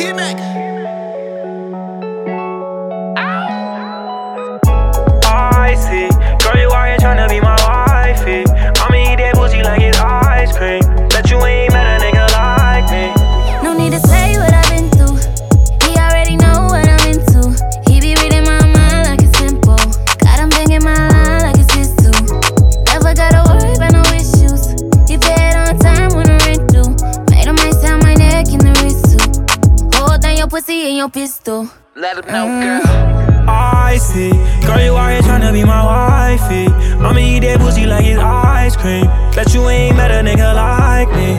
I see, girl, you out here tryna be my wifey. I'ma eat that pussy like it's ice cream. Bet you ain't met a nigga like me. No need to say what I've been through. He already know what I'm into. He be reading my mind like it's simple. Got him banging my line like it's his too. Never gotta worry about no issues. He paid on time when the rent due. Made him ice out my neck in the wrist too. Hold down your pussy and your pistol. Let him know, girl. I see, girl, you out here tryna be my wifey. I'ma eat that pussy like it's ice cream. Bet you ain't met a nigga like me.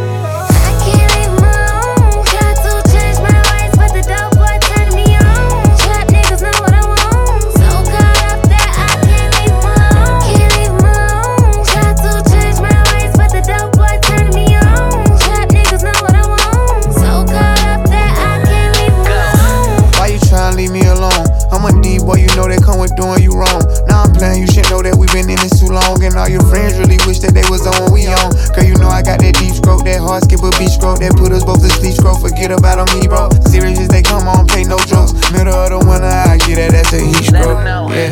I can't leave him alone. Tried to change my ways, but the dope boy turned me on. Trap niggas know what I want. So caught up that I can't leave him alone. Can't leave him alone. Tried to change my ways, but the dope boy turned me on. Trap niggas know what I want. So caught up that I can't leave him alone. Why you tryna leave me alone? I'm a D boy, you know that come with doing you wrong. Now I'm playing, you should know that we been in this too long. And all your friends really wish that they was on what we on. Girl, you know I got that deep stroke, that hard skip a beach stroke, that put us both to sleep stroke. Forget about them, he bro. Serious as they come on, play no jokes. Middle of the winter, I get that, that's a heat stroke. Yeah.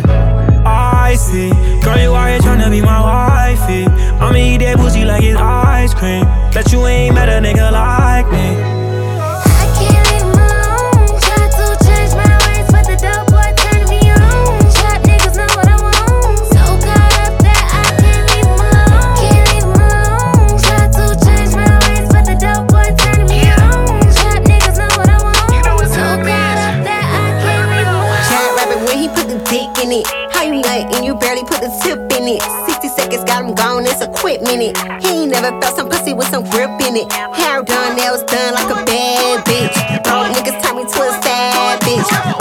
I see, girl, you out here tryna be my wifey. I'ma eat that pussy like it's ice cream. Bet you ain't met a nigga like me. I can't leave him alone. Tried to change my ways, but the dope boy turned me on. Trap niggas know what I want. So caught up that I can't leave him alone. Can't leave him alone. Tried to change my ways, but the dope boy turned me on. Trap niggas know what I want. So caught up that I can't leave him alone. Chad rapping when he put the dick in it. How you like and you barely put the tip in it? 60 seconds got him gone, it's a quick minute. He ain't never felt some pussy with some grip in it. Hair done, nails done like a bad bitch. All niggas turn me to a sad bitch.